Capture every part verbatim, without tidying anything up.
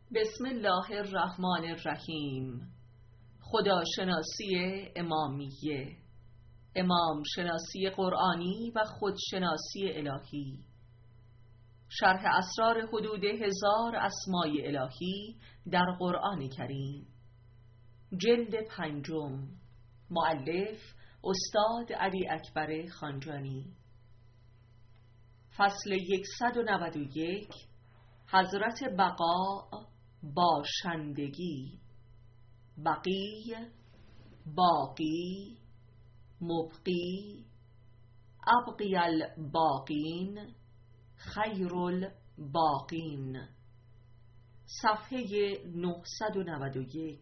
بسم الله الرحمن الرحیم. خداشناسی امامیه، امام شناسی قرآنی و خودشناسی الهی. شرح اسرار حدود هزار اسمای الهی در قرآن کریم، جلد پنجم، مؤلف استاد علی اکبر خانجانی. فصل صد و نود و یک، حضرت بقا باشندگی. بقی، باقی، مبقی، ابقی الباقین، خیر الباقین. صفحه نهصد و نود و یک.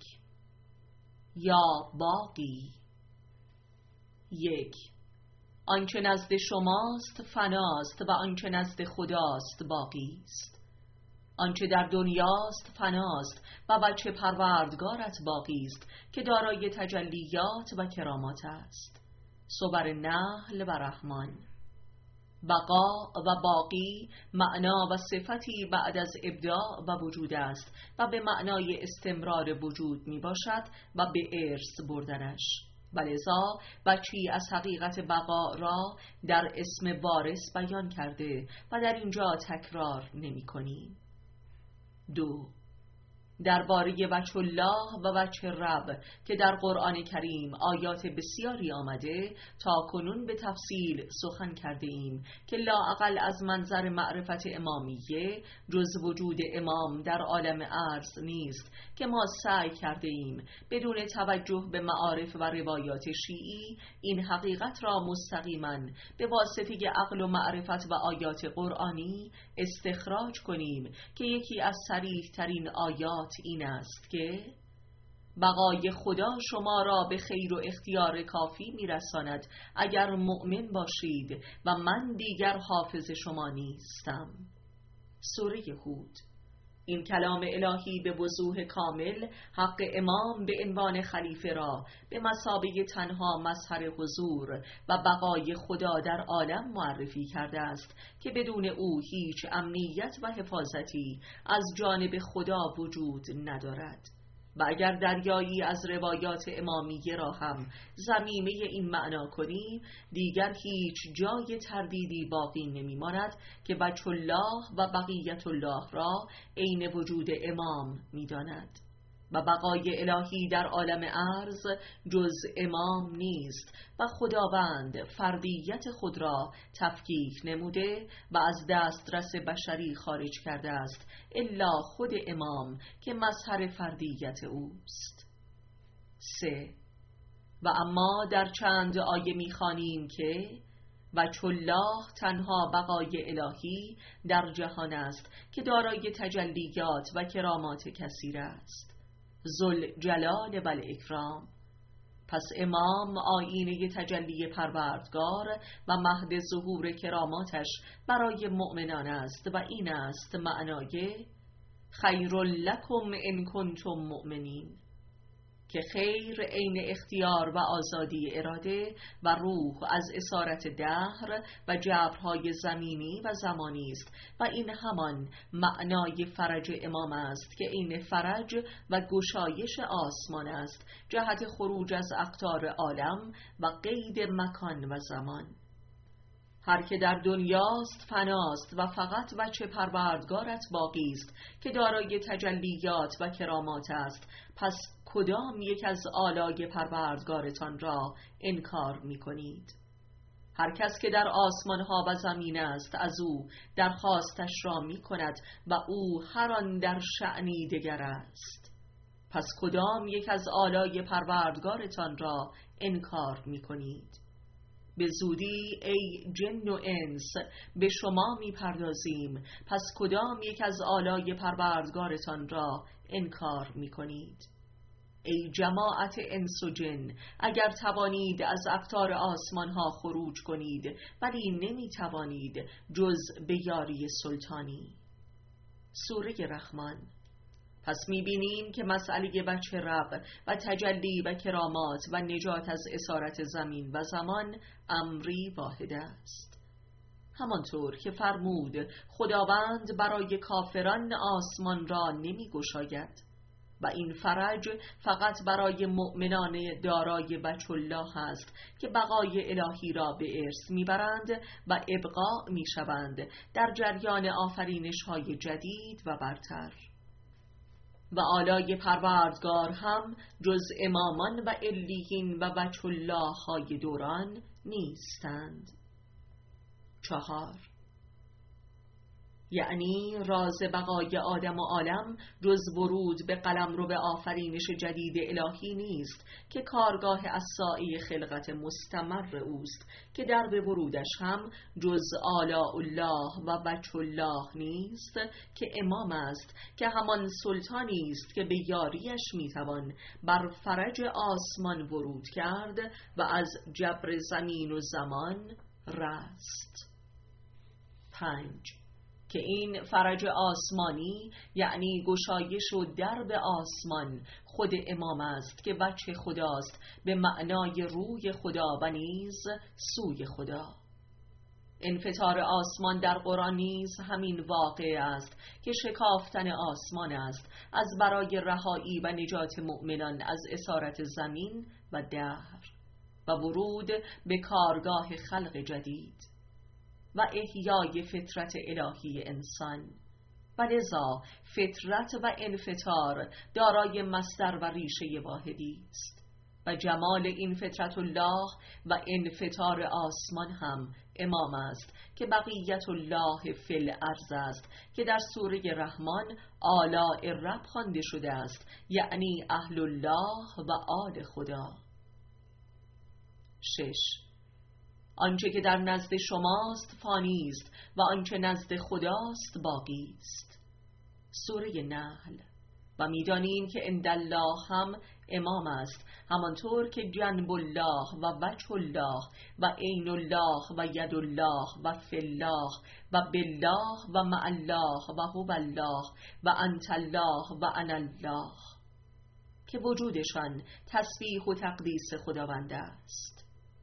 یا باقی. یک، آنچه نزد شماست فناست و آنچه نزد خداست باقی است. آنچه در دنیاست فناست و بچه پروردگارت باقی است که دارای تجلیات و کرامات است. صور نحل و رحمان. بقا و باقی معنا و صفتی بعد از ابداع و وجود است و به معنای استمرار وجود می باشد و به ارث بردنش. ولذا بچی از حقیقت بقا را در اسم وارث بیان کرده و در اینجا تکرار نمی کنیم. دو، درباره وجه الله و وجه رب که در قرآن کریم آیات بسیاری آمده تا کنون به تفصیل سخن کرده ایم که لااقل از منظر معرفت امامیه جز وجود امام در عالم ارض نیست که ما سعی کرده ایم بدون توجه به معارف و روایات شیعی این حقیقت را مستقیما به واسطه عقل و معرفت و آیات قرآنی استخراج کنیم که یکی از صریح ترین آیات این است که بقای خدا شما را به خیر و اختیار کافی میرساند اگر مؤمن باشید و من دیگر حافظ شما نیستم. سوره هود. این کلام الهی به وضوح کامل حق امام به عنوان خلیفه را به مثابه تنها مظهر حضور و بقای خدا در عالم معرفی کرده است که بدون او هیچ امنیت و حفاظتی از جانب خدا وجود ندارد. و اگر دریایی از روایات امامیه را هم ضمیمه این معنا کنیم دیگر هیچ جای تردیدی باقی نمیماند که وجه الله و بقیت الله را عین وجود امام می‌داند و بقای الهی در عالم ارض جز امام نیست و خداوند فردیت خود را تفکیک نموده و از دسترس بشری خارج کرده است الا خود امام که مظهر فردیت اوست. سه، و اما در چند آیه می‌خوانیم که وجه الله تنها بقای الهی در جهان است که دارای تجلیات و کرامات کثیر است، ذوالجلال و الاکرام. پس امام آیینه تجلی پروردگار و مهد ظهور کراماتش برای مؤمنان است و این است معنای خیر لکم ان کنتم مؤمنین، که خیر عین اختیار و آزادی اراده و روح از اسارت دهر و جبرهای زمینی و زمانی است و این همان معنای فرج امام است که عین فرج و گشایش آسمان است جهت خروج از اقطار عالم و قید مکان و زمان. هر که در دنیاست فناست و فقط وجه پروردگارت باقی است که دارای تجلیات و کرامات است. پس کدام یک از آلای پروردگارتان را انکار می کنید؟ هر کس که در آسمان ها و زمین است از او درخواستش را می کند و او هر آن در شأنی دگر است. پس کدام یک از آلای پروردگارتان را انکار می کنید؟ به زودی ای جن و انس به شما می پردازیم، پس کدام یک از آلای پروردگارتان را انکار می کنید؟ ای جماعت انس و جن اگر توانید از اقطار آسمان ها خروج کنید ولی نمی توانید جز به یاری سلطانی. سوره رحمان. پس می‌بینیم که مسئله وجه رب و تجلی و کرامات و نجات از اسارت زمین و زمان امری واحد است. همانطور که فرمود خداوند برای کافران آسمان را نمی گشاید و این فرج فقط برای مؤمنان دارای بچه الله است که بقای الهی را به ارث میبرند و ابقا میشوند در جریان آفرینش های جدید و برتر. و آلای پروردگار هم جز امامان و علیین و بچه الله های دوران نیستند. چهار، یعنی راز بقای آدم و عالم جز ورود به قلمرو به آفرینش جدید الهی نیست که کارگاه اصائی خلقت مستمر اوست که در به ورودش هم جز آلاء الله و بچه الله نیست که امام است که همان سلطانی است که به یاریش میتوان بر فرج آسمان ورود کرد و از جبر زمین و زمان رست. پنج، که این فرج آسمانی یعنی گشایش و درب آسمان خود امام است که وجه خداست به معنای روی خدا و نیز سوی خدا. انفطار آسمان در قرآن نیز همین واقع است که شکافتن آسمان است از برای رهایی و نجات مؤمنان از اسارت زمین و دهر و ورود به کارگاه خلق جدید و احیای فطرت الهی انسان. و لذا فطرت و انفطار دارای مصدر و ریشه واحدی است و جمال این فطرت الله و انفطار آسمان هم امام است که بقیت الله فی الارض است که در سوره رحمان آلاء رب خوانده شده است، یعنی اهل الله و آل خدا. شش، آنچه که در نزد شماست فانی است و آنچه نزد خداست باقی است. سوره نحل. و می‌دانیم که عند الله هم امام است، همانطور که جنب الله و وجه الله و عین الله و ید الله و فی الله و بالله و مع الله و هو الله و انت الله و انا الله که وجودشان تسبیح و تقدیس خداوند است.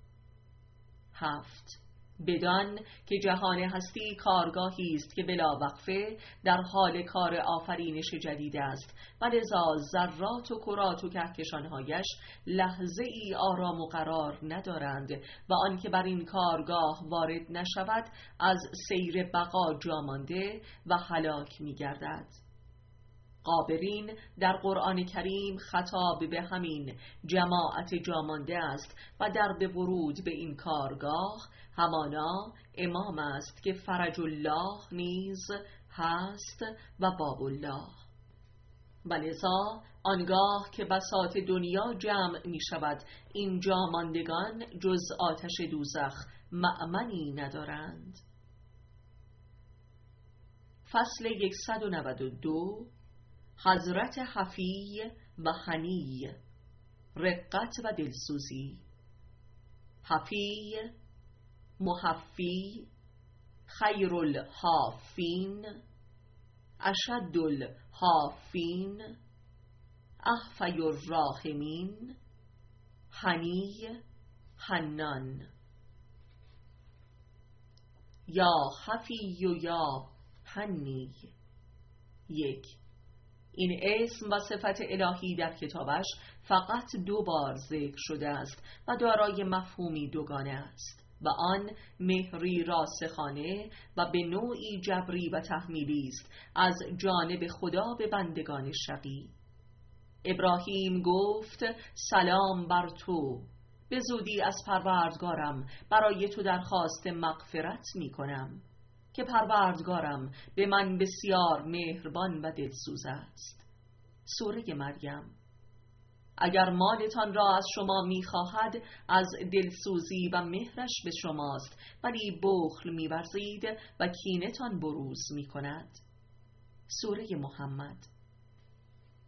هفت، بدان که جهان هستی کارگاهی است که بلا وقفه در حال کار آفرینش جدید است و لذا ذرات و کرات و کهکشانهایش لحظه ای آرام و قرار ندارند و آن که بر این کارگاه وارد نشود از سیر بقا جامانده و هلاک می گردد. قابرین در قرآن کریم خطاب به همین جماعت جامانده است و در به ورود به این کارگاه همانا امام است که فرج الله نیز هست و باب الله. و لذا آنگاه که بساط دنیا جمع می شود این جاماندگان جز آتش دوزخ مأمنی ندارند. فصل صد و نود و دو، حضرت حفی و حنی، رقت و دلسوزی. حفی، محفی، خیر الحافین، اشد الحافین، احفی الراحمین، حنی، حنان. یا حفی و یا حنی. یک، این اسم و صفت الهی در کتابش فقط دو بار ذکر شده است و دارای مفهومی دوگانه است و آن مهری راسخانه و به نوعی جبری و تحمیلی است از جانب خدا به بندگان شقی. ابراهیم گفت سلام بر تو، به زودی از پروردگارم برای تو درخواست مغفرت می کنم که پروردگارم به من بسیار مهربان و دلسوز است. سوره مریم. اگر مالتان را از شما می‌خواهد از دلسوزی و مهرش به شماست، ولی بخل می‌ورزید و کینه‌تان بروز می‌کند. سوره محمد.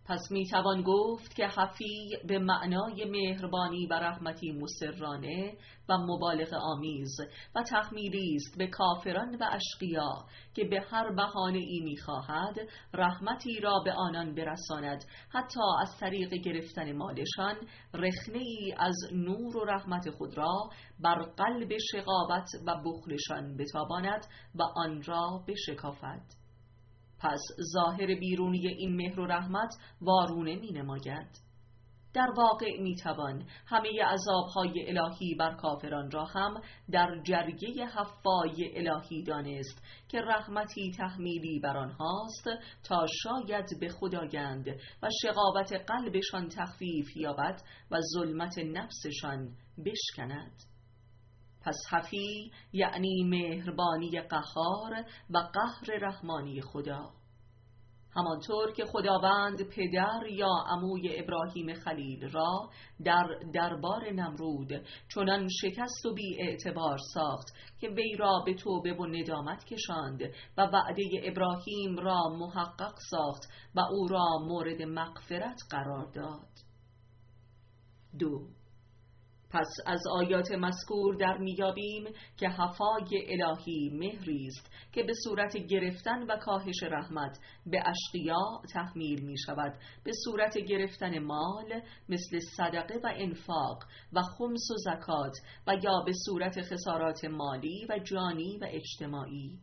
پس میتوان گفت که حفی به معنای مهربانی و رحمتی مسررانه و مبالغه آمیز و تحمیلی است به کافران و اشقیا که به هر بهانه ای میخواهد رحمتی را به آنان برساند، حتی از طریق گرفتن مالشان رخنه ای از نور و رحمت خود را بر قلب شقاوت و بخلشان بتاباند و آن را بشکافد. پس ظاهر بیرونی این مهر و رحمت وارونه می نماید. در واقع می توان همه عذابهای الهی بر کافران را هم در جرگه حفای الهی دانست که رحمتی تحمیلی بر آنهاست تا شاید به خدایند و شقاوت قلبشان تخفیف یابد و ظلمت نفسشان بشکند. پس حفی یعنی مهربانی قهار و قهر رحمانی خدا. همانطور که خداوند پدر یا عموی ابراهیم خلیل را در دربار نمرود چنان شکست و بی اعتبار ساخت که وی را به توبه و ندامت کشاند و وعده ابراهیم را محقق ساخت و او را مورد مغفرت قرار داد. دو. پس از آیات مذکور در میابیم که حفای الهی مهری است که به صورت گرفتن و کاهش رحمت به اشقیا تحمیل می شود، به صورت گرفتن مال مثل صدقه و انفاق و خمس و زکات و یا به صورت خسارات مالی و جانی و اجتماعی،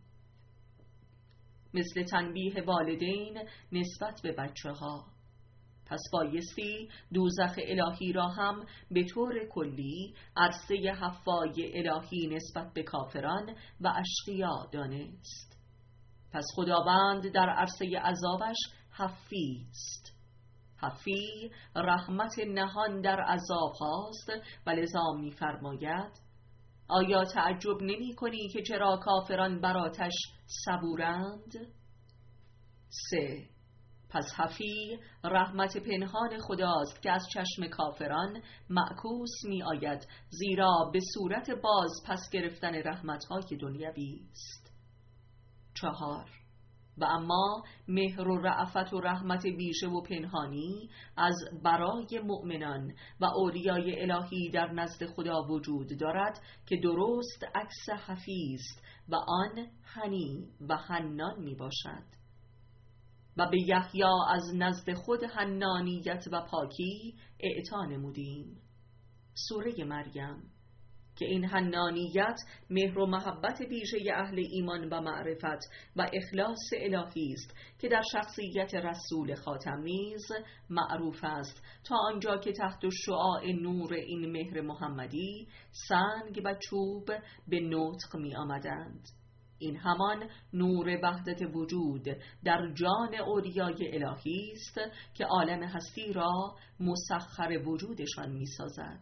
مثل تنبیه والدین نسبت به بچه ها. پس بایستی دوزخ الهی را هم به طور کلی عرصه حفای الهی نسبت به کافران و اشقیا دانست. پس خداوند در عرصه عذابش حفی است. حفی رحمت نهان در عذاب هاست و لذا می فرماید: آیا تعجب نمی کنی که چرا کافران بر آتش صبورند؟ سه. پس حفی رحمت پنهان خداست که از چشم کافران معکوس می آید، زیرا به صورت باز پس گرفتن رحمتهای دنیوی است. چهار. و اما مهر و رأفت و رحمت ویژه و پنهانی از برای مؤمنان و اولیای الهی در نزد خدا وجود دارد که درست عکس حفی است و آن حنی و حنان می باشد. و به یحیی از نزد خود حنانیت و پاکی اعطا نمودیم. سوره مریم. که این حنانیت مهر و محبت ویژه اهل ایمان و معرفت و اخلاص الهی است که در شخصیت رسول خاتم نیز معروف است، تا آنجا که تحت شعاع نور این مهر محمدی سنگ و چوب به نطق می آمدند. این همان نور وحدت وجود در جان اولیای الهی است که عالم هستی را مسخر وجودشان می سازد.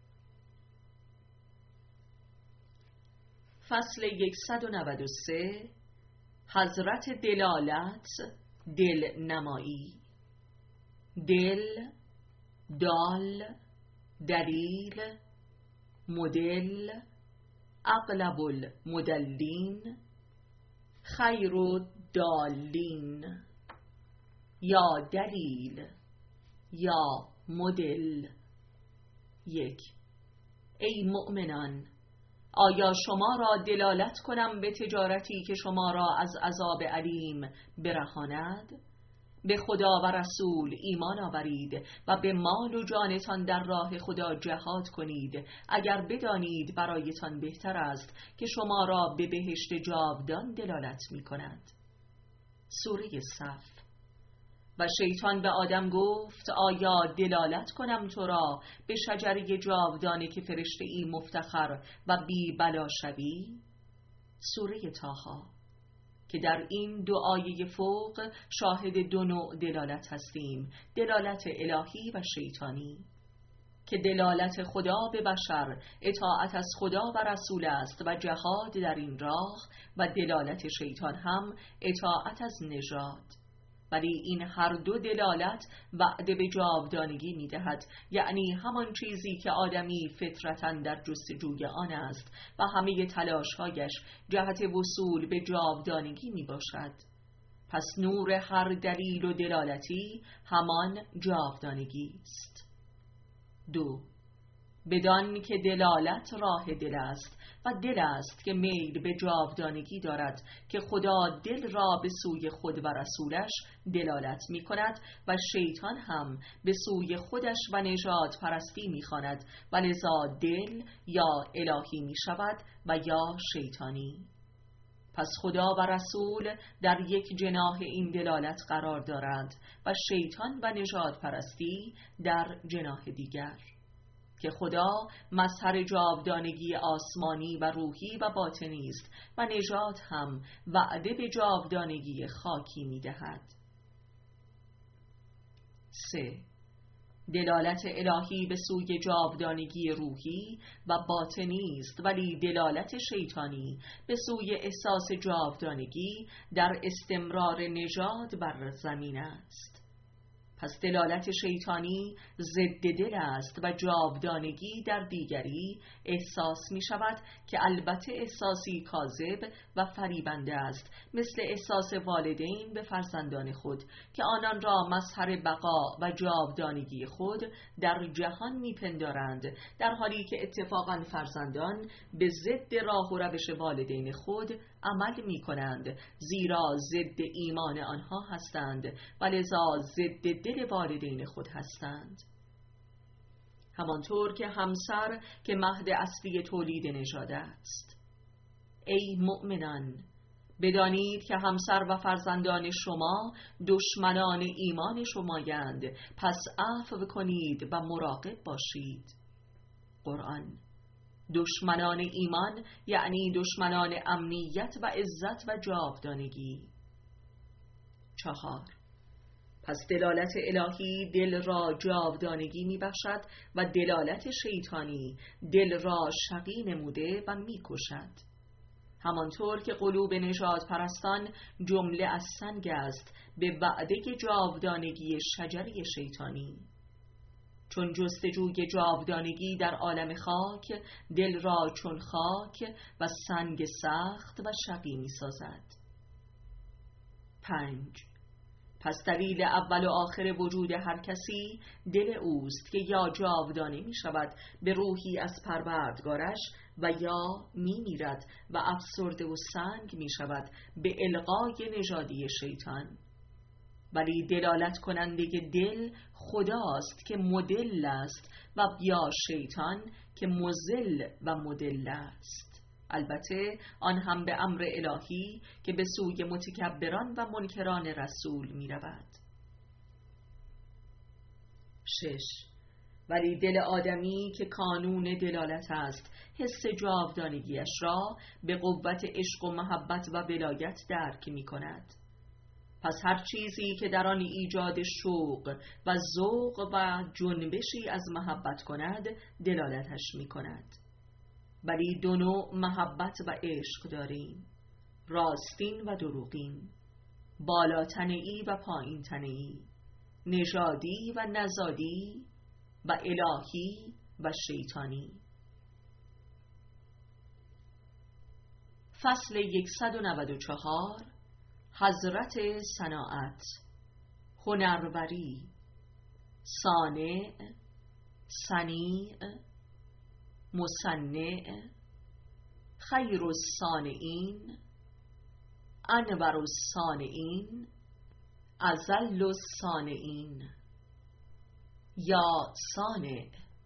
فصل صد و نود و سه. حضرت دلالت، دل نمایی. دل، دال، دلیل، مدل، اغلب المدلین، خیر الدالین. یا دلیل یا مدل. یک. ای مؤمنان، آیا شما را دلالت کنم به تجارتی که شما را از عذاب علیم برهاند؟ به خدا و رسول ایمان آورید و به مال و جانتان در راه خدا جهاد کنید، اگر بدانید برایتان بهتر است که شما را به بهشت جاودان دلالت می کند. سوره صف. و شیطان به آدم گفت: آیا دلالت کنم تو را به شجره جاودانه که فرشته ای مفتخر و بی بلا شوی؟ سوره طه. که در این دو آیه فوق شاهد دو نوع دلالت هستیم: دلالت الهی و شیطانی. که دلالت خدا به بشر اطاعت از خدا و رسول است و جهاد در این راه، و دلالت شیطان هم اطاعت از نژاد. ولی این هر دو دلالت وعده به جاودانگی می دهد، یعنی همان چیزی که آدمی فطرتاً در جستجوی آن است و همه تلاشهایش جهت وصول به جاودانگی می باشد. پس نور هر دلیل و دلالتی همان جاودانگی است. دو، بدان که دلالت راه دل است و دل است که میل به جاودانگی دارد که خدا دل را به سوی خود و رسولش دلالت می کند و شیطان هم به سوی خودش و نژاد پرستی می خواند و لذا دل یا الهی می شود و یا شیطانی. پس خدا و رسول در یک جناح این دلالت قرار دارند و شیطان و نژاد پرستی در جناح دیگر، که خدا مظهر جاودانگی آسمانی و روحی و باطنی است و نژاد هم وعده به جاودانگی خاکی می دهد. سه، دلالت الهی به سوی جاودانگی روحی و باطنی است، ولی دلالت شیطانی به سوی احساس جاودانگی در استمرار نژاد بر زمین است. پس دلالت شیطانی ضد دل است و جاودانگی در دیگری احساس می شود که البته احساسی کاذب و فریبنده است، مثل احساس والدین به فرزندان خود که آنان را مظهر بقا و جاودانگی خود در جهان می پندارند، در حالی که اتفاقاً فرزندان به ضد راه و روش والدین خود عمل می کنند، زیرا ضد ایمان آنها هستند و لذا ضد دل والدین خود هستند. همانطور که همسر که مهد اصلی تولید نژاد است. ای مؤمنان، بدانید که همسر و فرزندان شما دشمنان ایمان شمایند، پس عفو کنید و مراقب باشید. قرآن. دشمنان ایمان یعنی دشمنان امنیت و عزت و جاودانگی. چهار، پس دلالت الهی دل را جاودانگی می بخشد و دلالت شیطانی دل را شقی نموده و می کشد. همانطور که قلوب نژاد پرستان جمله از سنگ است به وعده جاودانگی شجری شیطانی، چون جستجوی جاودانگی در عالم خاک دل را چون خاک و سنگ سخت و شقی می سازد. پنج، پس دلیل اول و آخر وجود هر کسی دل اوست که یا جاودانه می شود به روحی از پروردگارش و یا می میرد و افسرده و سنگ می شود به القای نژادی شیطان. ولی دلالت کننده دل خداست که مدل است و یا شیطان که مضل و مدل است، البته آن هم به امر الهی که به سوی متکبران و منکران رسول می رود. شش، ولی دل آدمی که کانون دلالت است حس جاودانگیش را به قوت عشق و محبت و ولایت درک می کند. پس هر چیزی که در آن ایجاد شوق و ذوق و جنبشی از محبت کند دلالتش می کند. ولی دو نوع محبت و عشق داریم، راستین و دروغین، بالاتنه‌ای و پایین تنه‌ای، نژادی و نزادی و الهی و شیطانی. فصل صد و نود و چهار. حضرت صناعت، هنروری، صانع، صنیع، مصنع، خیر الصانعین، انور الصانعین، اذل الصانعین. یا صانع،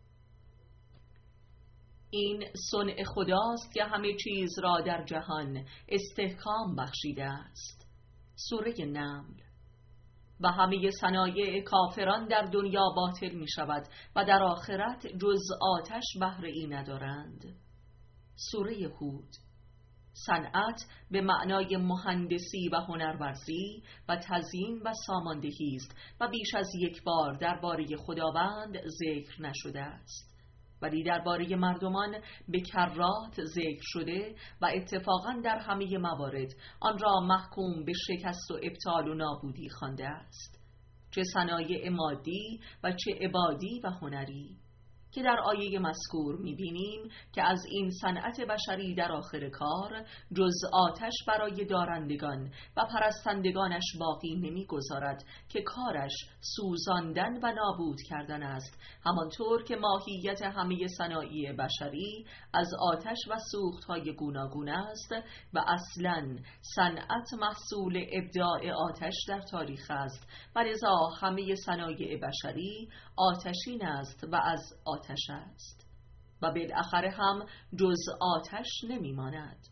این صنع خداست که همه چیز را در جهان استحکام بخشیده است. سوره نمل. و همه صنایع کافران در دنیا باطل می شود و در آخرت جز آتش بهره ای ندارند. سوره هود. صنعت به معنای مهندسی و هنرورزی و تزیین و ساماندهی است و بیش از یک بار درباره خداوند ذکر نشده است، ولی درباره مردمان به کرات ذکر شده و اتفاقاً در همه موارد آن را محکوم به شکست و ابطال و نابودی خوانده است، چه صنایع مادی و چه عبادی و هنری، که در آیه مذکور می‌بینیم که از این صنعت بشری در آخر کار جز آتش برای دارندگان و پرستندگانش باقی نمی‌گذارد که کارش سوزاندن و نابود کردن است، همانطور که ماهیت همه صنایع بشری از آتش و سوخت‌های گوناگون است و اصلاً صنعت محصول ابداع آتش در تاریخ است و لذا همه صنایع بشری آتشین است و از آتش است و بالاخره هم جز آتش نمیماند.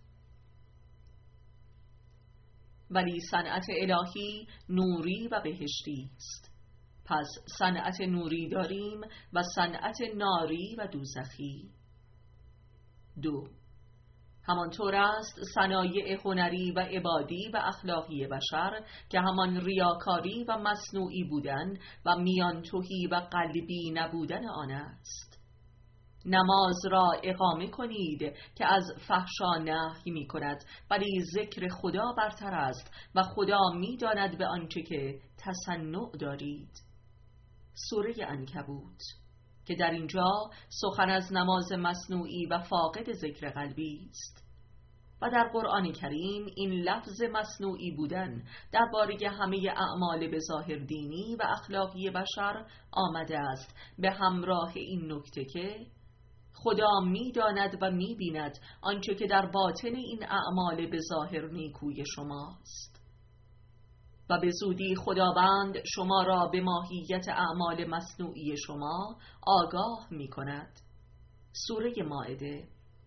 ولی صنعت الهی نوری و بهشتی است. پس صنعت نوری داریم و صنعت ناری و دوزخی. دو، همانطور است صنایع هنری و عبادی و اخلاقی بشر که همان ریاکاری و مصنوعی بودن و میان تهی و قلبی نبودن آن است. نماز را اقامه کنید که از فحشا نهی می کند، ولی ذکر خدا برتر است و خدا می داند به آنچه که تصنع دارید. سوره عنکبوت که در اینجا سخن از نماز مصنوعی و فاقد ذکر قلبی است و در قرآن کریم این لفظ مصنوعی بودن درباره همه اعمال به ظاهر دینی و اخلاقی بشر آمده است، به همراه این نکته که خدا می داند و می بیند آنچه که در باطن این اعمال به ظاهر نیکوی شماست و به زودی خداوند شما را به ماهیت اعمال مصنوعی شما آگاه می کند. سوره مائده.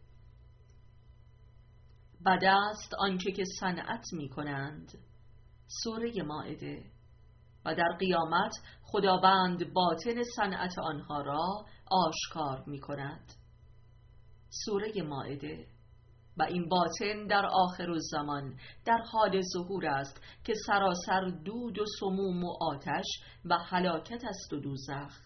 بد است آنچه که صنعت می کنند. سوره مائده. و در قیامت خداوند باطن صنعت آنها را آشکار می کند. سوره مائده. و این باطن در آخر الزمان در حال ظهور است که سراسر دود و سموم و آتش و هلاکت است و دوزخ.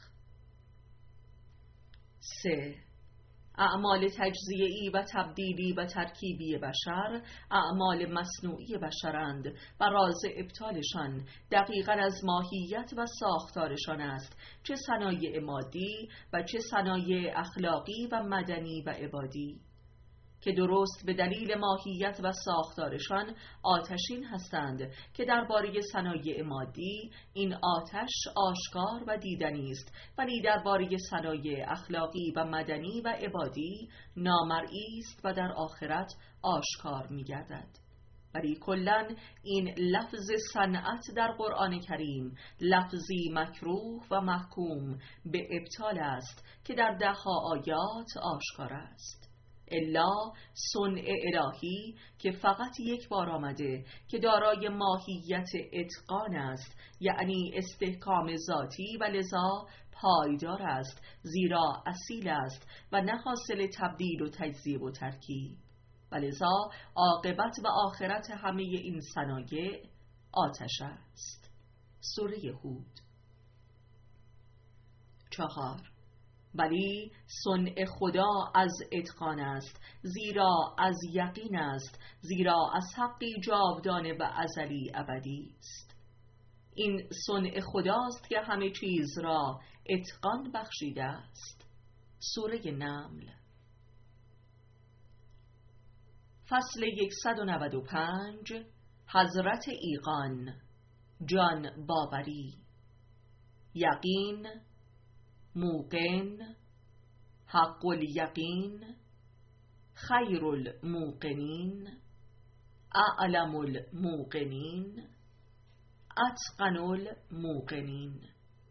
سه، اعمال تجزیه‌ای و تبدیلی و ترکیبی بشر اعمال مصنوعی بشرند و راز ابطالشان دقیقاً از ماهیت و ساختارشان است، چه صنایع مادی و چه صنایع اخلاقی و مدنی و عبادی، که درست به دلیل ماهیت و ساختارشان آتشین هستند که درباره صنایع مادی این آتش آشکار و دیدنی است، ولی درباره صنایع اخلاقی و مدنی و عبادی نامرئی است و در آخرت آشکار می‌گردد. ولی کلاً این لفظ صنعت در قرآن کریم لفظی مکروه و محکوم به ابطال است که در ده‌ها آیات آشکار است، الا صنع الهی که فقط یک بار آمده که دارای ماهیت اتقان است، یعنی استحکام ذاتی و لذا پایدار است، زیرا اصیل است و نه حاصل تبدیل و تجزیه و ترکیب، و لذا عاقبت و آخرت همه این صنایع آتش است. سوره هود. چهار، ولی صنع خدا از اتقان است، زیرا از یقین است، زیرا از حقی جاودانه و ازلی ابدی است. این صنع خداست که همه چیز را اتقان بخشیده است. سوره نمل. فصل صد و نود و پنج. حضرت ایقان، جان باوری، یقین، موقن، حق الیقین، خیر الموقنین، اعلم الموقنین، اتقن الموقنین.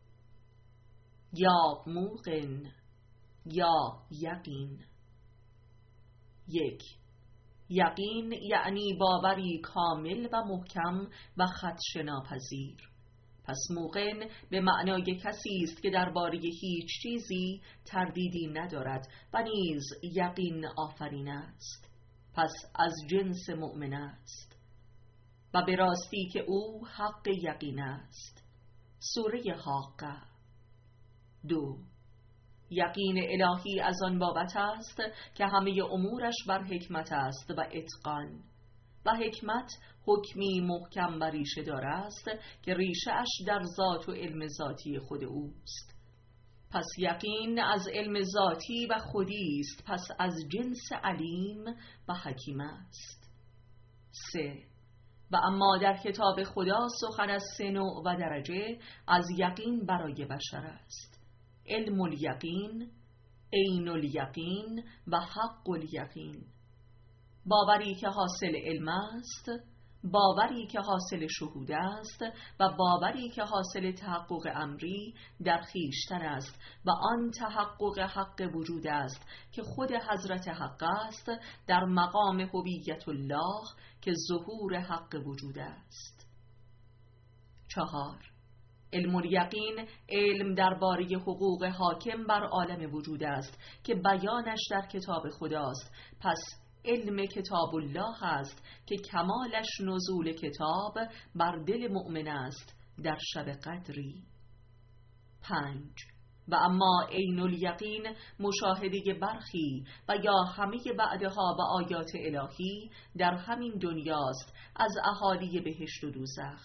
یا موقن، یا یقین. یک، یقین یعنی باوری کامل و محکم و خدش ناپذیر. پس موقن به معنای کسی است که درباره هیچ چیزی تردیدی ندارد و نیز یقین آفرین است، پس از جنس مؤمن است و به راستی که او حق یقین است. سوره حاقه. دو، یقین الهی از آن بابت است که همه امورش بر حکمت است و اتقان، و حکمت حکمی محکم و ریشه دار است که ریشه اش در ذات و علم ذاتی خود اوست. پس یقین از علم ذاتی و خودی است، پس از جنس علیم و حکیم است. سه. و اما در کتاب خدا سخن از سه نوع و درجه از یقین برای بشر است: علم الیقین، عین الیقین و حق الیقین. باوری که حاصل علم است، باوری که حاصل شهود است و باوری که حاصل تحقق امری در خویشتن است و آن تحقق حق وجود است که خود حضرت حق است در مقام هویت الله که ظهور حق وجود است. چهار. علم الیقین علم درباره حقوق حاکم بر عالم وجود است که بیانش در کتاب خداست. پس علم کتاب الله است که کمالش نزول کتاب بر دل مؤمن است در شب قدری. پنج. و اما عین الیقین مشاهده برخی و یا همه بعدها و آیات الهی در همین دنیاست از اهالی بهشت و دوزخ.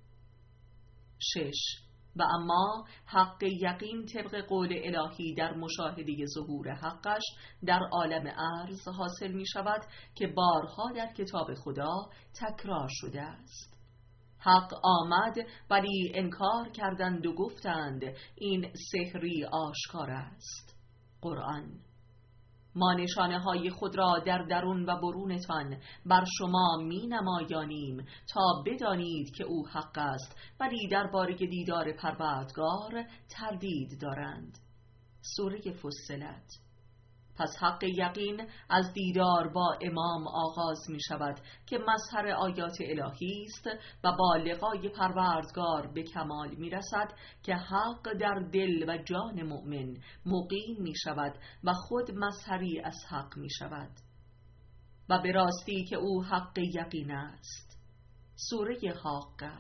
شش. و اما حق یقین طبق قول الهی در مشاهده ظهور حقش در عالم ارض حاصل می شود که بارها در کتاب خدا تکرار شده است. حق آمد ولی انکار کردند و گفتند این سحری آشکار است. قرآن: ما نشانه های خود را در درون و برونتان بر شما می نمایانیم تا بدانید که او حق است، ولی درباره دیدار پروردگار تردید دارند. سوره فصلت. پس حق یقین از دیدار با امام آغاز می شود که مظهر آیات الهی است و با لقای پروردگار به کمال می رسد که حق در دل و جان مؤمن مقیم می شود و خود مظهری از حق می شود و به راستی که او حق یقین است. سوره حاقه.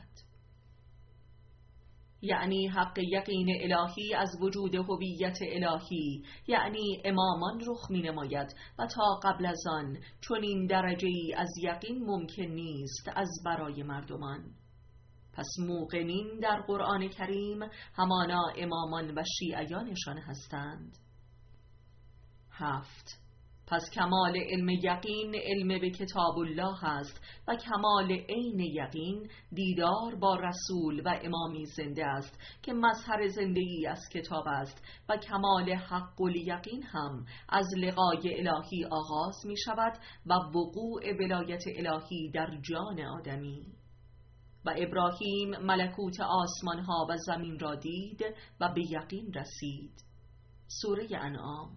یعنی حق یقین الهی از وجود هویت الهی، یعنی امامان رخ می نماید و تا قبل از آن چون این درجه ای از یقین ممکن نیست از برای مردمان. پس موقنین در قرآن کریم همانا امامان و شیعیانشان هستند. هفت. پس کمال علم یقین علم به کتاب الله است و کمال عین یقین دیدار با رسول و امامی زنده است که مظهر زندگی از کتاب است و کمال حق الیقین هم از لقای الهی آغاز می شود و وقوع ولایت الهی در جان آدمی. و ابراهیم ملکوت آسمان ها و زمین را دید و به یقین رسید. سوره انعام.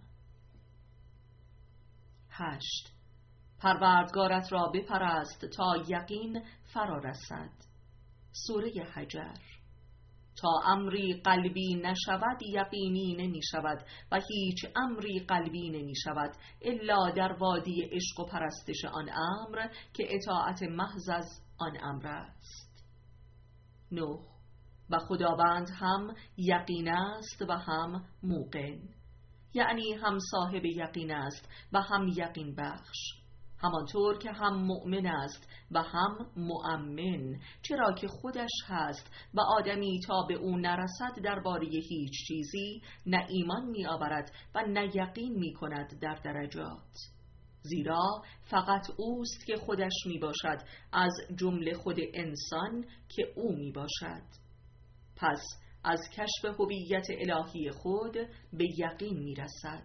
هشت. پروردگارت را بپرست تا یقین فرا رسد. سوره حجر. تا امری قلبی نشود یقینی نمی شود و هیچ امری قلبی نمی شود الا در وادی عشق و پرستش آن امر که اطاعت محض از آن امر است. نه. و خداوند هم یقین است و هم موقن، یعنی هم صاحب یقین است و هم یقین بخش، همانطور که هم مؤمن است و هم مؤمن، چرا که خودش هست و آدمی تا به او نرسد درباره هیچ چیزی نه ایمان می آورد و نه یقین می کند در درجات، زیرا فقط اوست که خودش می باشد از جمله خود انسان که او می باشد. پس از کشف هویت الهی خود به یقین می رسد.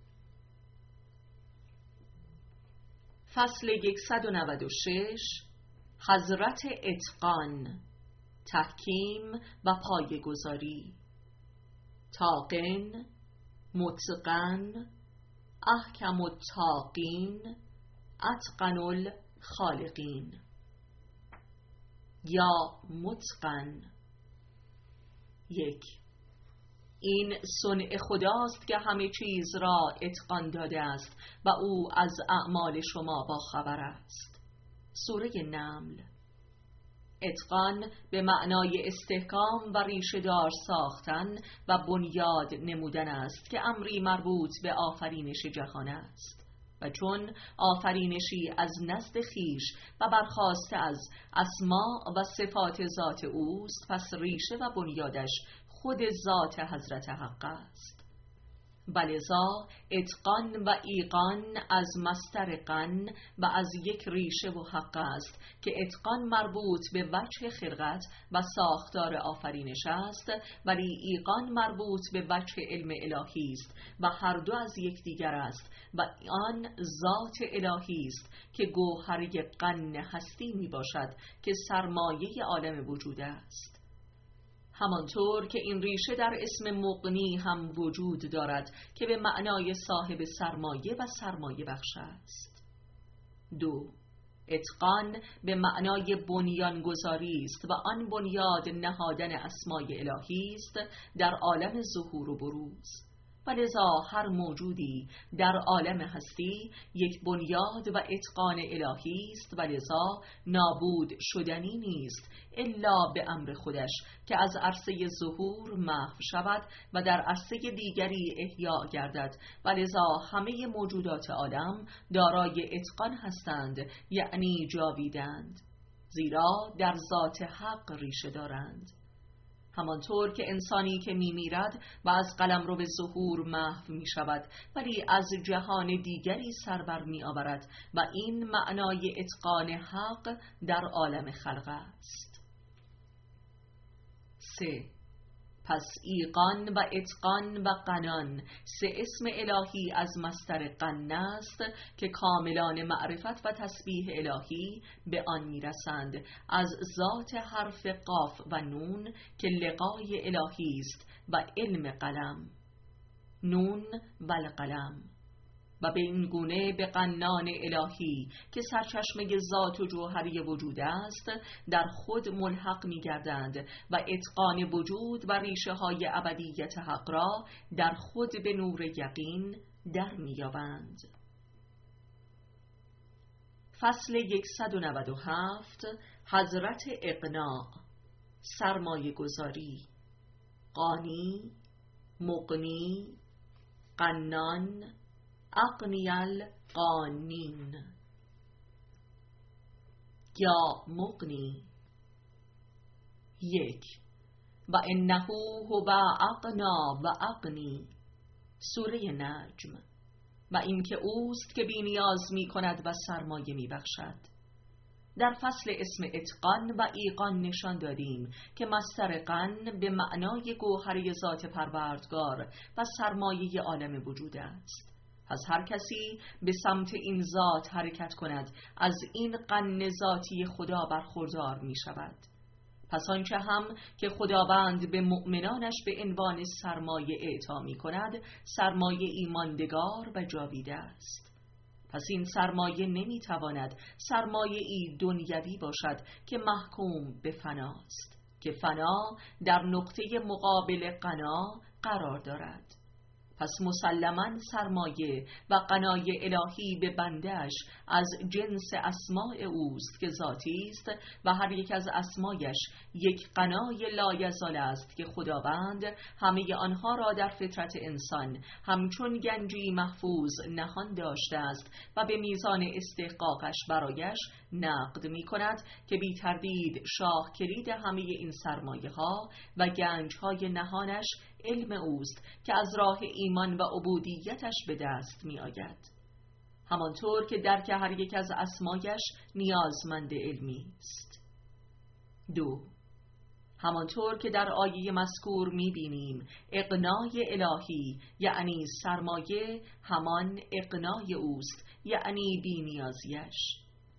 فصل صد و نود و شش. حضرت اتقان، تحکیم و پایه‌گذاری. تاقن، متقن، احکم التاقین، اتقن الخالقین. یا متقن. یک. این صنع خداست که همه چیز را اتقان داده است و او از اعمال شما با خبر است. سوره نمل. اتقان به معنای استحکام و ریشه‌دار ساختن و بنیاد نمودن است که امری مربوط به آفرینش جهان است. و چون آفرینشی از نزد خویش و برخاسته از اسما و صفات ذات اوست، پس ریشه و بنیادش خود ذات حضرت حق است. ولذا اتقان و ایقان از مصدر قن و از یک ریشه و حق است که اتقان مربوط به وجه خلقت و ساختار آفرینش است، ولی ایقان مربوط به وجه علم الهی است و هر دو از یکدیگر است و آن ذات الهی است که گوهره قن هستی می باشد که سرمایه عالم وجود است. همانطور که این ریشه در اسم مغنی هم وجود دارد که به معنای صاحب سرمایه و سرمایه بخش است. دو، اتقان به معنای بنیانگذاری است و آن بنیاد نهادن اسمای الهی است در عالم ظهور و بروز. ولذا هر موجودی در عالم هستی یک بنیاد و اتقان الهی است، ولذا نابود شدنی نیست الا به امر خودش که از عرصه ظهور محو شود و در عرصه دیگری احیا گردد. ولذا همه موجودات عالم دارای اتقان هستند، یعنی جاویدند، زیرا در ذات حق ریشه دارند. همانطور که انسانی که می میرد و از قلمرو به ظهور محو می شود ولی از جهان دیگری سر بر می آورد و این معنای اتقان حق در عالم خلق است. سه، پس ایقان و اتقان و قنان سه اسم الهی از مصدر قن است که کاملان معرفت و تسبیح الهی به آن میرسند از ذات حرف قاف و نون که لقای الهی است و علم قلم، نون و القلم، و به این گونه به قنان الهی که سرچشمه ذات و جوهری وجود است در خود ملحق می گردند و اتقان وجود و ریشه های ابدیت حق را در خود به نور یقین در می یابند. فصل صد و نود و هفت. حضرت اقناع، سرمایه گذاری، قانی، مغنی، قنان، اقنیل قانین. یا مغنی. یک، و انه هو اقنا و اقنی، سوره نجم. و این که اوست که بی نیاز می کند و سرمایه می بخشد. در فصل اسم اتقان و ایقان نشان دادیم که مصدر قن به معنای گوهره ذات پروردگار و سرمایه عالم وجود است. پس هر کسی به سمت این ذات حرکت کند از این قن ذاتی خدا برخوردار می شود. پس آنچه هم که خداوند به مؤمنانش به عنوان سرمایه اعطا می کند سرمایه ایماندگار و جاویده است. پس این سرمایه نمی تواند سرمایه ای دنیوی باشد که محکوم به فناست، که فنا در نقطه مقابل قنا قرار دارد. پس مسلماً سرمایه و قنای الهی به بنده‌اش از جنس اسماء اوست که ذاتی است و هر یک از اسمایش یک قنای لایزال است که خداوند همه آنها را در فطرت انسان همچون گنجی محفوظ نهان داشته است و به میزان استحقاقش برایش نقد می کند که بی تردید شاه کلید همه این سرمایه ها و گنج های نهانش علم اوست که از راه ایمان و عبودیتش به دست می آید. همانطور که درک هر یک از اسمایش نیازمند علمی است. دو، همانطور که در آیه مذکور می بینیم اقنای الهی یعنی سرمایه همان اقنای اوست یعنی بی نیازیش،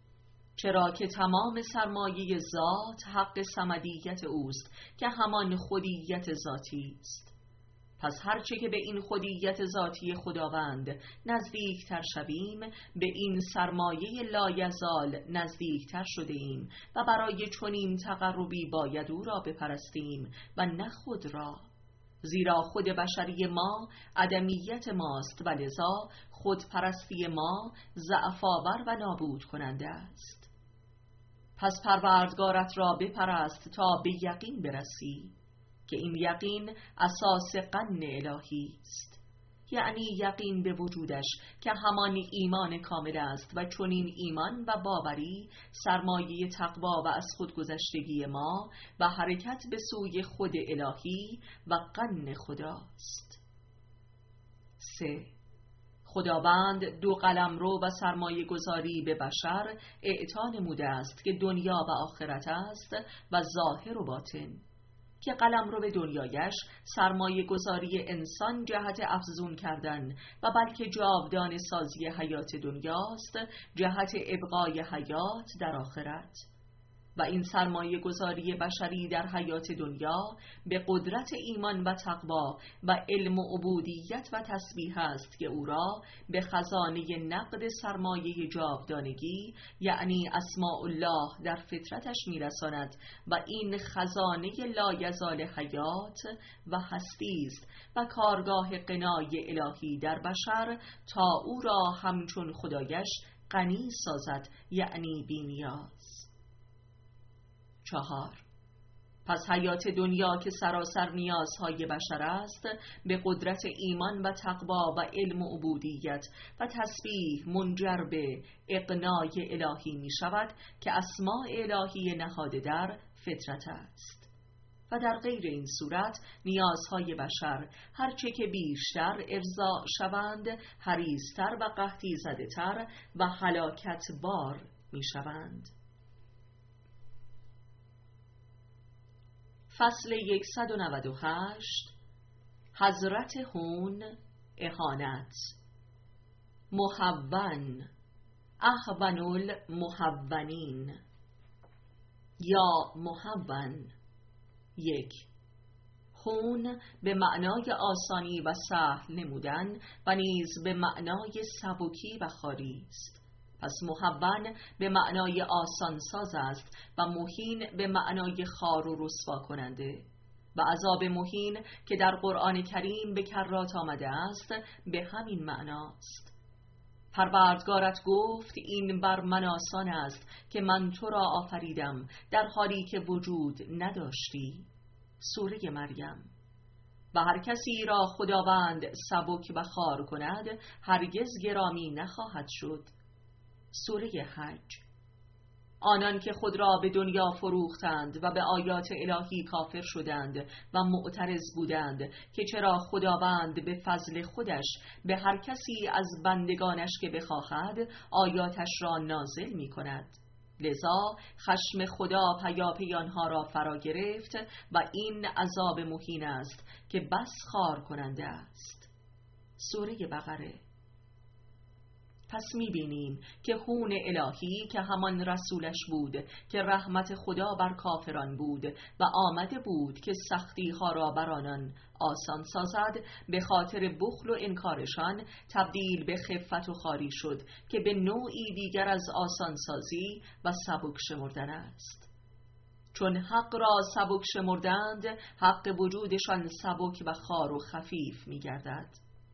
چرا که تمام سرمایه ذات حق صمدیت اوست که همان خودیت ذاتی است. پس هرچه که به این خودیت ذاتی خداوند نزدیکتر شویم به این سرمایه لایزال نزدیکتر شده ایم و برای چنین تقربی باید او را بپرستیم و نه خود را، زیرا خود بشری ما عدمیت ماست و لذا خودپرستی ما ضعف آور و نابود کننده است. پس پروردگارت را بپرست تا به یقین برسی که این یقین اساس قن الهی است. یعنی یقین به وجودش که همان ایمان کامل است و چنین ایمان و باوری سرمایه تقوا و از خودگذشتگی ما و حرکت به سوی خود الهی و غن خداست. سه. خداوند دو قلمرو و سرمایه گذاری به بشر اعطا نموده است که دنیا و آخرت است و ظاهر و باطن، که قلمرو به دنیایش سرمایه گذاری انسان جهت افزون کردن و بلکه جاودان سازی حیات دنیاست جهت ابقای حیات در آخرت. و این سرمایه گذاری بشری در حیات دنیا به قدرت ایمان و تقوا و علم و عبودیت و تسبیح است که او را به خزانه نقد سرمایه جاودانگی یعنی اسماء الله در فطرتش میرساند و این خزانه لایزال حیات و هستی است و کارگاه غنای الهی در بشر تا او را همچون خدایش غنی سازد یعنی بی‌نیاز. چهار. پس حیات دنیا که سراسر نیازهای بشر است به قدرت ایمان و تقوا و علم و عبودیت و تسبیح منجر به اقنای الهی می شود که اسماء الهی نهاده در فطرت است. و در غیر این صورت نیازهای بشر هرچه که بیشتر ارضاء شوند حریص‌تر و قحطی زده‌تر و هلاکت بار می شوند. فصل صد و نود و هشت. حضرت هون اهانت. مهون اهون المهونین یا مهون. یک. هون به معنای آسانی و سهل نمودن و نیز به معنای سبکی و خالی است. پس مهون به معنای آسان ساز است و مهین به معنای خوار و رسوا کننده. و عذاب مهین که در قرآن کریم به کرات آمده است به همین معناست. پروردگارت گفت این بر من آسان است که من تو را آفریدم در حالی که وجود نداشتی. سوره مریم. و هر کسی را خداوند سبک و خوار کند هرگز گرامی نخواهد شد. سوره حج. آنان که خود را به دنیا فروختند و به آیات الهی کافر شدند و معترض بودند که چرا خداوند به فضل خودش به هر کسی از بندگانش که بخواهد آیاتش را نازل می کند، لذا خشم خدا پیاپی آنها را فرا گرفت و این عذاب مهین است که بس خار کننده است. سوره بقره. پس می‌بینیم که هون الهی که همان رسولش بود که رحمت خدا بر کافران بود و آمده بود که سختی ها را بر آنان آسان سازد، به خاطر بخل و انکارشان تبدیل به خفت و خواری شد که به نوعی دیگر از آسان سازی و سبک شمردن است. چون حق را سبک شمردند، حق وجودشان سبک و خوار و خفیف می‌گردد.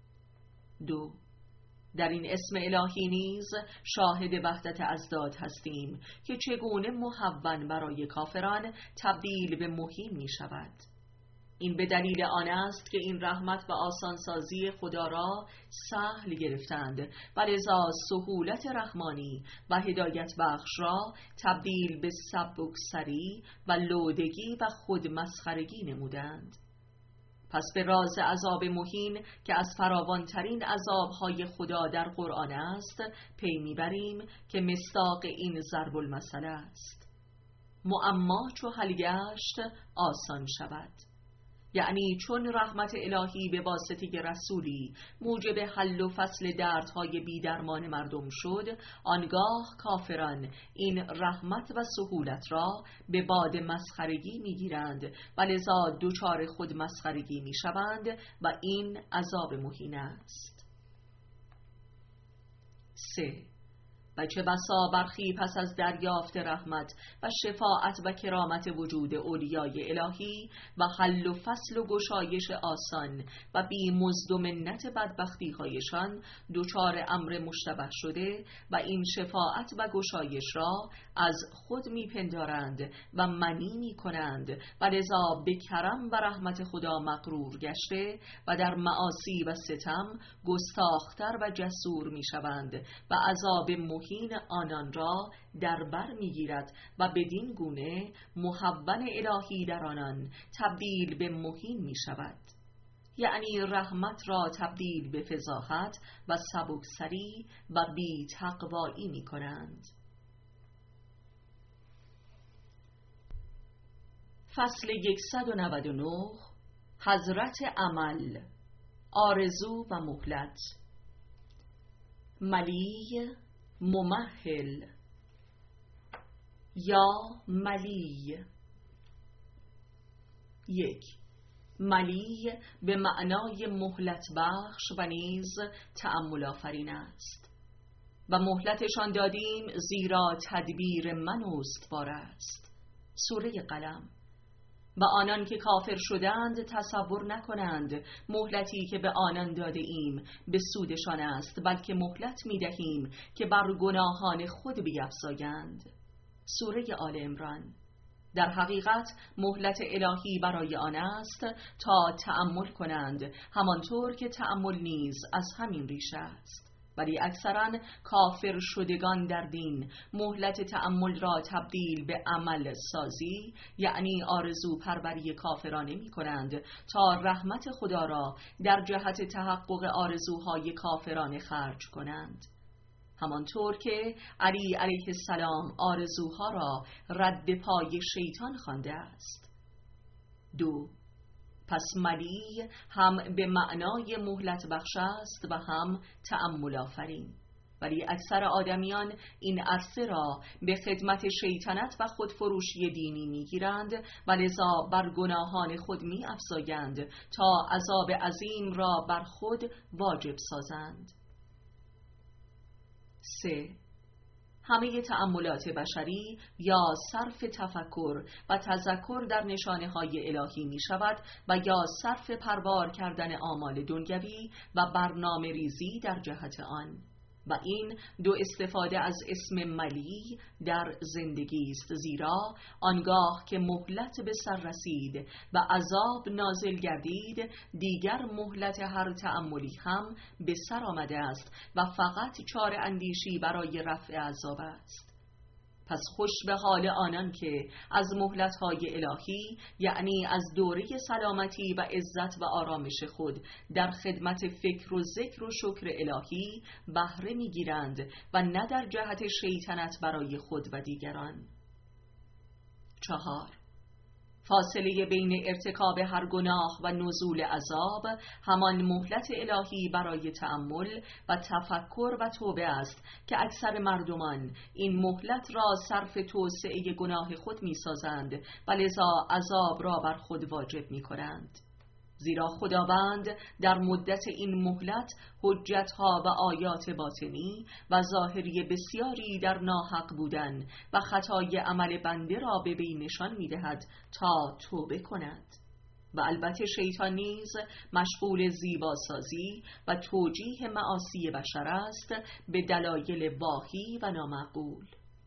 دو. در این اسم الهی نیز شاهد وحدت اضداد هستیم که چگونه مهون برای کافران تبدیل به مهین می شود. این به دلیل آن است که این رحمت و آسانسازی خدا را سهل گرفتند و لذا سهولت رحمانی و هدایت بخش را تبدیل به سبکسری و لودگی و خودمسخرگی نمودند. پس به راز عذاب مهین که از فراوانترین عذابهای خدا در قرآن است پی میبریم که مصداق این ضرب المثل است: معما چو حل گشت آسان شود. یعنی چون رحمت الهی به واسطه رسولی موجب حل و فصل دردهای بی‌درمان مردم شد، آنگاه کافران این رحمت و سهولت را به باد مسخرگی میگیرند و لذا دچار خود مسخرگی میشوند و این عذاب مهین است. سه. و چه بسا برخی پس از دریافت رحمت و شفاعت و کرامت وجود اولیای الهی و حل و فصل و گشایش آسان و بی مزد و منت بدبختی هایشان دچار امر مشتبه شده و این شفاعت و گشایش را از خود میپندارند و منی میکنند و لذا به کرم و رحمت خدا مغرور گشته و در معاصی و ستم گستاختر و جسور میشوند و عذاب مهین آنان را در بر میگیرد و بدین گونه محول الهی در آنان تبدیل به مهین میشود، یعنی رحمت را تبدیل به فضاحت و سبکسری و بی تقوایی می کنند. فصل صد و نود و نه. حضرت عمل، آرزو و مهلت. ملی، ممهل. یا ملی. یک. ملی به معنای مهلت بخش و نیز تأمل آفرین است و مهلتشان دادیم زیرا تدبیر من استوار است. سوره قلم. و آنان که کافر شدند تصور نکنند مهلتی که به آنان داده ایم به سودشان است، بلکه مهلت می دهیم که بر گناهان خود بیفزایند. سوره آل عمران. در حقیقت مهلت الهی برای آن است تا تأمل کنند، همانطور که تأمل نیز از همین ریشه است. ولی اکثرا کافر شدگان در دین مهلت تأمل را تبدیل به عمل سازی، یعنی آرزو پروری کافرانه می کنند تا رحمت خدا را در جهت تحقق آرزوهای کافرانه خرج کنند، همانطور که علی علیه السلام آرزوها را رد پای شیطان خوانده است. دو. پس ملی هم به معنای مهلت بخش است و هم تأمل آفرین، ولی اکثر آدمیان این عرصه را به خدمت شیطنت و خودفروشی دینی میگیرند و لذا بر گناهان خود می افزایند تا عذاب عظیم را بر خود واجب سازند. سه. همه تأملات بشری یا صرف تفکر و تذکر در نشانه های الهی می شود و یا صرف پروار کردن آمال دنیوی و برنامه ریزی در جهت آن، و این دو استفاده از اسم ملی در زندگی است، زیرا آنگاه که مهلت به سر رسید و عذاب نازل گردید دیگر مهلت هر تأملی هم به سر آمده است و فقط چاره اندیشی برای رفع عذاب است. پس خوش به حال آنان که از مهلت‌های الهی، یعنی از دوره سلامتی و عزت و آرامش خود در خدمت فکر و ذکر و شکر الهی بهره می‌گیرند و نه در جهت شیطنت برای خود و دیگران. چهار. فاصله بین ارتکاب هر گناه و نزول عذاب همان مهلت الهی برای تأمل و تفکر و توبه است که اکثر مردمان این مهلت را صرف توسعه گناه خود می سازند و لذا عذاب را بر خود واجب می کنند، زیرا خداوند در مدت این مهلت حجتها و آیات باطنی و ظاهری بسیاری در ناحق بودن و خطای عمل بنده را به بینشان می دهد تا توبه کند. و البته شیطان نیز مشغول زیباسازی و توجیه معاصی بشر است به دلایل واهی و نامعقول.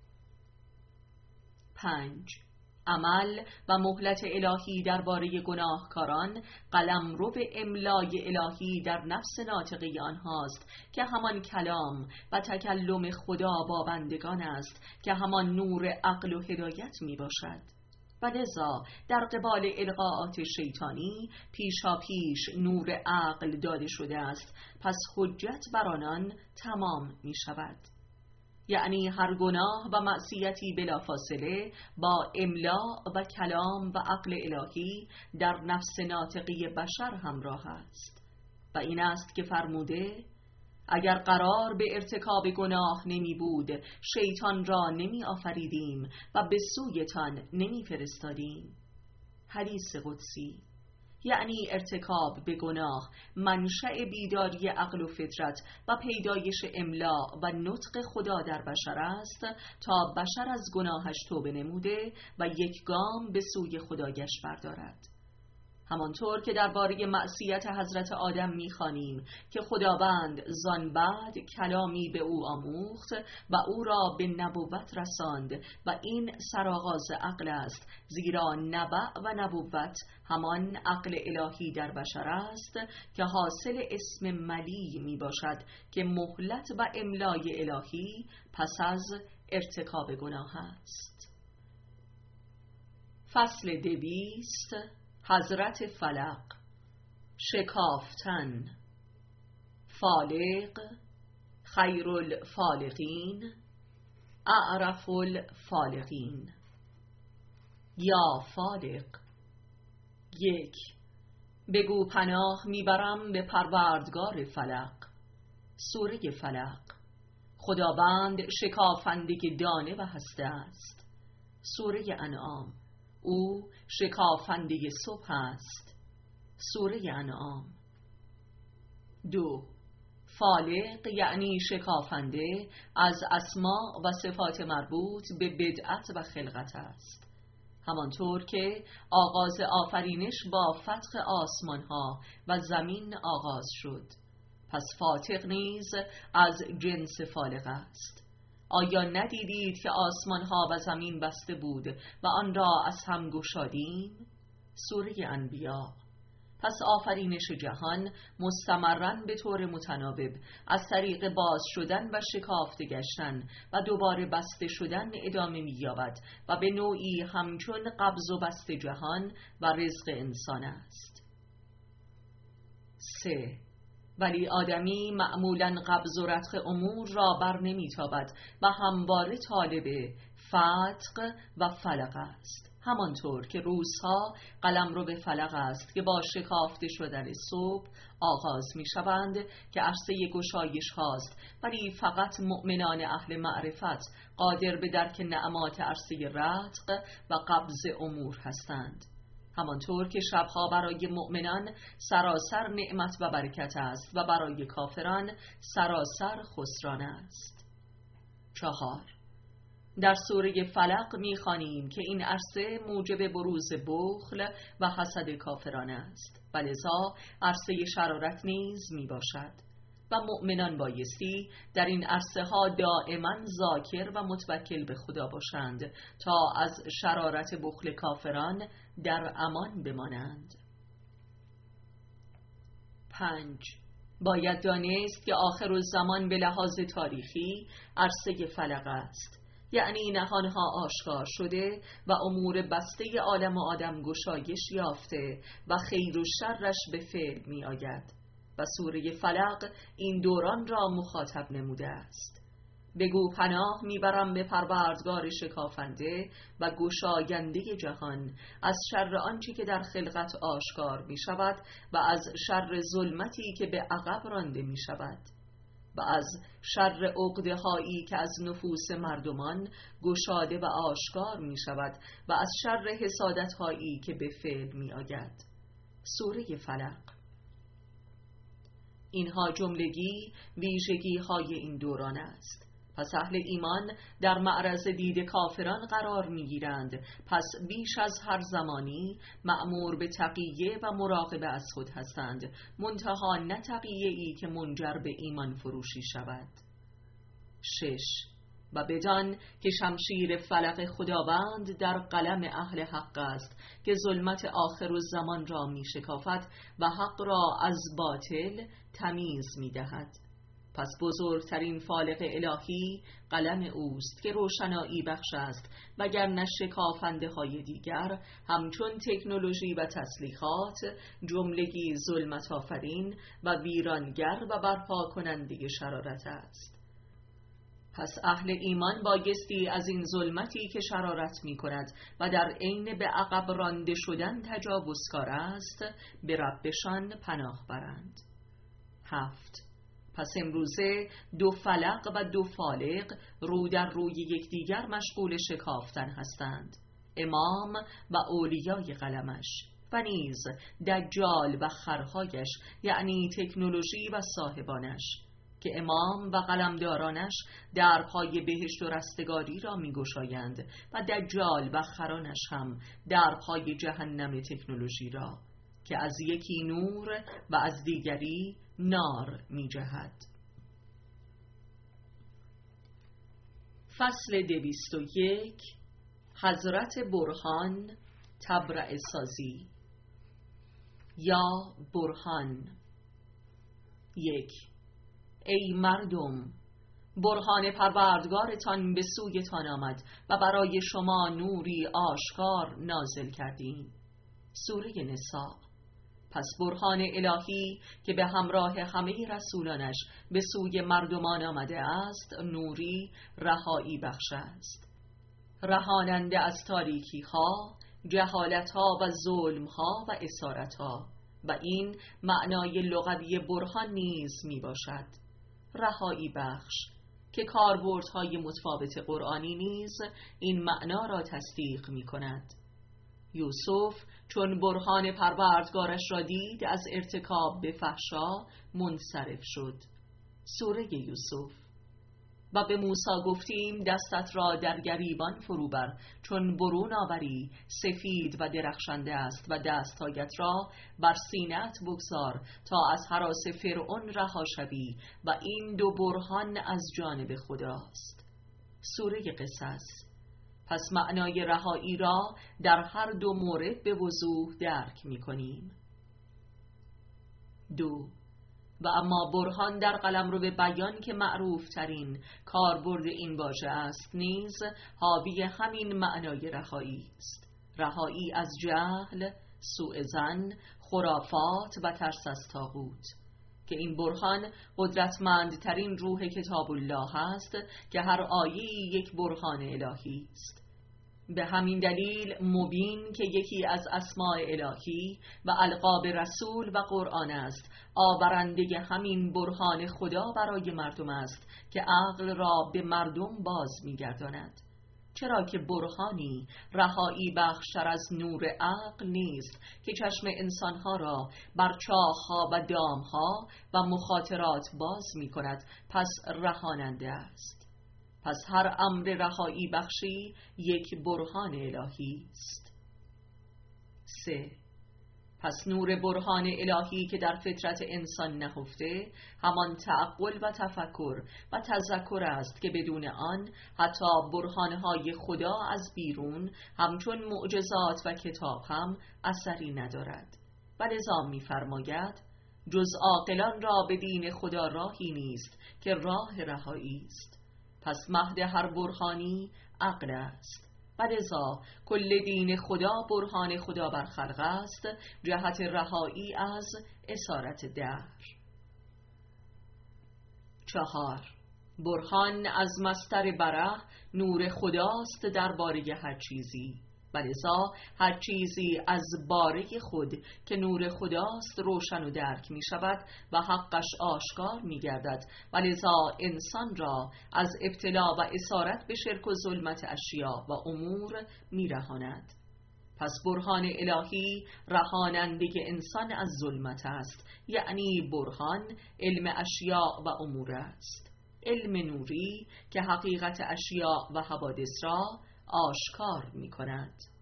پنج. عمل و مهلت الهی درباره گناهکاران قلمرو به املای الهی در نفس ناطقه آنهاست که همان کلام و تکلم خدا با بندگان است که همان نور عقل و هدایت می باشد، و لذا در قبال القاءات شیطانی پیشا پیش نور عقل داده شده است، پس حجت بر آنان تمام می شود. یعنی هر گناه و معصیتی بلافاصله با املا و کلام و عقل الهی در نفس ناطقی بشر همراه است، و این است که فرموده اگر قرار به ارتکاب گناه نمی بود شیطان را نمی آفریدیم و به سویتان نمی فرستادیم. حدیث قدسی. یعنی ارتکاب به گناه، منشأ بیداری عقل و فطرت و پیدایش املاء و نطق خدا در بشر است تا بشر از گناهش توبه نموده و یک گام به سوی خدایش بردارد. همانطور که درباره معصیت حضرت آدم می‌خوانیم که خداوند زان بعد کلامی به او آموخت و او را به نبوت رساند و این سرآغاز عقل است، زیرا نبع و نبوت همان عقل الهی در بشر است که حاصل اسم ملی می باشد که مهلت و املای الهی پس از ارتکاب گناه است. فصل دویست، حضرت فلق. شکافتن. فالق، خیر الفالقین، اعرف الفالقین. یا فالق. یک. بگو پناه میبرم به پروردگار فلق. سوره فلق. خداوند شکافنده دانه و هسته است. سوره انعام. او شکافنده صبح است. سوره انعام. دو. فالق یعنی شکافنده از اسماء و صفات مربوط به بدعت و خلقت است، همانطور که آغاز آفرینش با فتح آسمان ها و زمین آغاز شد، پس فاتق نیز از جنس فالق است. آیا ندیدید که آسمان ها و زمین بسته بود و آن را از هم گشادیم؟ سوره انبیاء. پس آفرینش جهان مستمراً به طور متناوب از طریق باز شدن و شکافته گشتن و دوباره بسته شدن ادامه می‌یابد و به نوعی همچون قبض و بست جهان و رزق انسان است. سه. ولی آدمی معمولاً قبض و رتق امور را بر نمی‌تابد و همواره طالب فتق و فلق است، همانطور که روزها قلمرو به فلق است که با شکافته شدن صبح آغاز می شوند که عرصه گشایش هاست، ولی فقط مؤمنان اهل معرفت قادر به درک نعمات عرصه رتق و قبض امور هستند، همانطور که شبها برای مؤمنان سراسر نعمت و برکت است و برای کافران سراسر خسران است. چهار. در سوره فلق می‌خوانیم که این عرصه موجب بروز بخل و حسد کافران است و لذا عرصه شرارت نیز میباشد و مؤمنان بایستی در این عرصه ها دائما ذاکر و متوکل به خدا باشند تا از شرارت بخل کافران در امان بمانند. پنج. باید دانست که آخر الزمان به لحاظ تاریخی عرصه فلق است، یعنی نهانها آشکار شده و امور بسته عالم و آدم گشایش یافته و خیر و شرش به فعل می آید و سوره فلق این دوران را مخاطب نموده است. بگو پناه میبرم به پروردگار شکافنده و گشاینده جهان از شر آنچه که در خلقت آشکار می شود و از شر ظلمتی که به عقب رانده می شود و از شر عقده هایی که از نفوس مردمان گشاده و آشکار می شود و از شر حسادت هایی که به فعل می آید. سوره فلق. اینها جملگی ویژگی های این دوران است. پس اهل ایمان در معرض دید کافران قرار می گیرند، پس بیش از هر زمانی مأمور به تقیه و مراقبه از خود هستند، منتها نه تقیه ای که منجر به ایمان فروشی شود. شش. و بدان که شمشیر فلق خداوند در قلم اهل حق است که ظلمت آخر الزمان را می شکافد و حق را از باطل تمیز می دهد. پس بزرگترین فالق الهی قلم اوست که روشنایی بخش است، وگرنه شکافنده های دیگر همچون تکنولوژی و تسلیحات جملگی ظلمت آفرین و ویرانگر و برپا کننده شرارت است. پس اهل ایمان بایستی از این ظلمتی که شرارت می کند و در عین به عقب رانده شدن تجاوزکار است به ربشان پناه برند. هفت. پس امروزه دو فلق و دو فالق رو در روی یکدیگر مشغول شکافتن هستند، امام و اولیای قلمش، و نیز دجال و خرهایش یعنی تکنولوژی و صاحبانش که امام و قلمدارانش درپای بهشت و رستگاری را می‌گشایند و دجال و خرانش هم درپای جهنم تکنولوژی را که از یکی نور و از دیگری نار می‌جهد. فصل دویست و یک. حضرت برهان تبرئه سازی. یا برهان. یک. ای مردم، برهان پروردگارتان به سویتان آمد و برای شما نوری آشکار نازل کردیم. سوره نساء. پس برهان الهی که به همراه همه رسولانش به سوی مردمان آمده است نوری رهایی بخش است، رهاننده از تاریکی ها، جهالت ها و ظلم ها و اسارت ها، و این معنای لغوی برهان نیز می باشد، رهایی بخش، که کاربردهای متفاوت قرآنی نیز این معنا را تصدیق می کند. یوسف چون برهان پروردگارش را دید از ارتکاب به فحشا منصرف شد. سوره یوسف. و به موسی گفتیم دستت را در گریبان فرو بر، چون برون آوری سفید و درخشنده است، و دستهایت را بر سینه‌ات بگذار تا از هراس فرعون رها شوی، و این دو برهان از جانب خداست. سوره قصص. پس معنای رهایی را در هر دو مورد به وضوح درک می کنیم. دو. و اما برهان در قلمرو بیان که معروف ترین کاربرد این واژه است نیز حاوی همین معنای رهایی است، رهایی از جهل، سوء ظن، خرافات و ترس از طاغوت، که این برهان قدرتمندترین روح کتاب الله است که هر آیه‌ای یک برهان الهی است. به همین دلیل مبین که یکی از اسماء الهی و القاب رسول و قرآن است، آورنده همین برهان خدا برای مردم است که عقل را به مردم باز می‌گرداند، چرا که برهانی رهایی بخشتر از نور عقل نیست که چشم انسانها را بر چاه‌ها و دامها و مخاطرات باز می‌کند، پس رهاننده است. پس هر امر رهایی بخشی یک برهان الهی است. سه. پس نور برهان الهی که در فطرت انسان نهفته همان تعقل و تفکر و تذکر است که بدون آن حتی برهانهای خدا از بیرون همچون معجزات و کتاب هم اثری ندارد. و لذا می‌فرماید جز عاقلان را به دین خدا راهی نیست که راه رهایی است. پس مهد هر برهانی عقل است، و لذا کل دین خدا برهان خدا بر خلق است، جهت رهایی از اسارت دهر. چهار. برهان از مصدر بره نور خداست درباره هر چیزی، و لذا هر چیزی از باره خود که نور خداست روشن و درک می شود و حقش آشکار می گردد، و لذا انسان را از ابتلا و اسارت به شرک و ظلمت اشیاء و امور می رهاند. پس برهان الهی رهاننده انسان از ظلمت است، یعنی برهان علم اشیاء و امور است، علم نوری که حقیقت اشیاء و حوادث را آشکار می کند.